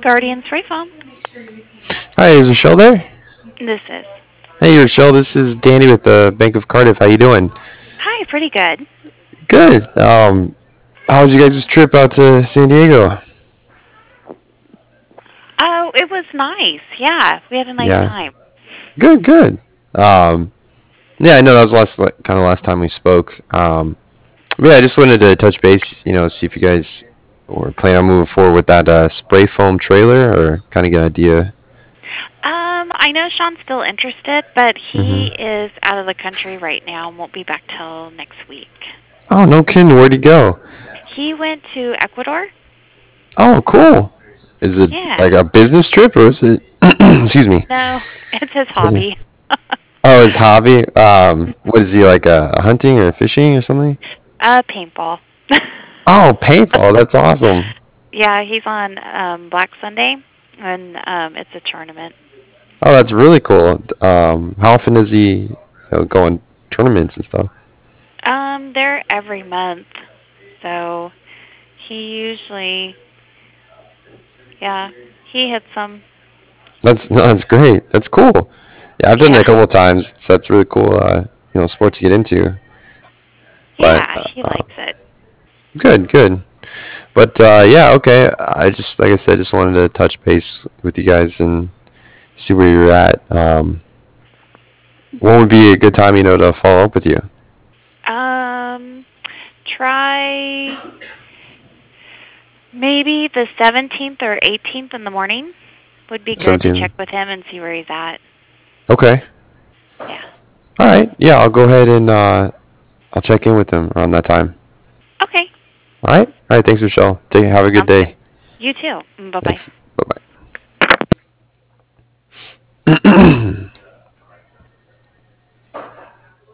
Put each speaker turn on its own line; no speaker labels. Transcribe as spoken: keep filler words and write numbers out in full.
Guardian Spray Foam.
Hi, is Rochelle there?
This is.
Hey, Rochelle, this is Danny with the Bank of Cardiff. How you doing?
Hi, pretty good.
Good. Um, how was you guys' trip out to San Diego?
Oh, it was nice. Yeah, we had a nice
Yeah.
time.
Good, good. Um, yeah, I know that was last like, kind of last time we spoke. Um, but yeah, I just wanted to touch base. You know, see if you guys were planning on moving forward with that uh, spray foam trailer, or kind of get an idea.
Um, I know Sean's still interested, but he
hmm
is out of the country right now and won't be back till next week.
Oh, no kidding. Where'd he go?
He went to Ecuador.
Oh, cool. Is it
Yeah.
like a business trip, or is it? Excuse me.
No, it's his
Is it-
hobby.
Oh, his hobby. Um, what is he like? A, a hunting or fishing or something?
uh, paintball.
Oh, paintball. That's awesome.
Yeah, he's on um Black Sunday, and um it's a tournament.
Oh, that's really cool. Um, how often does he, you know, go on tournaments and stuff?
Um, they're every month, so he usually, yeah, he hits some.
That's no, that's great. That's cool. Yeah, I've done it a
Yeah,
couple of times. So that's really cool. Uh, you know, sport to get into. But
yeah,
uh,
he
uh,
likes it.
good, good. But uh, yeah, okay. I just, like I said, just wanted to touch base with you guys and see where you're at. Um, what would be a good time, you know, to follow up with you?
Um, try maybe the seventeenth or eighteenth in the morning would be good to check
seventeen.
with him and see where he's at.
Okay.
Yeah.
All right. Yeah, I'll go ahead and uh, I'll check in with them around that time.
Okay,
All right. All right. Thanks, Michelle. Take have a good
sounds good.
day.
You too. Bye bye.
Thanks. Bye bye.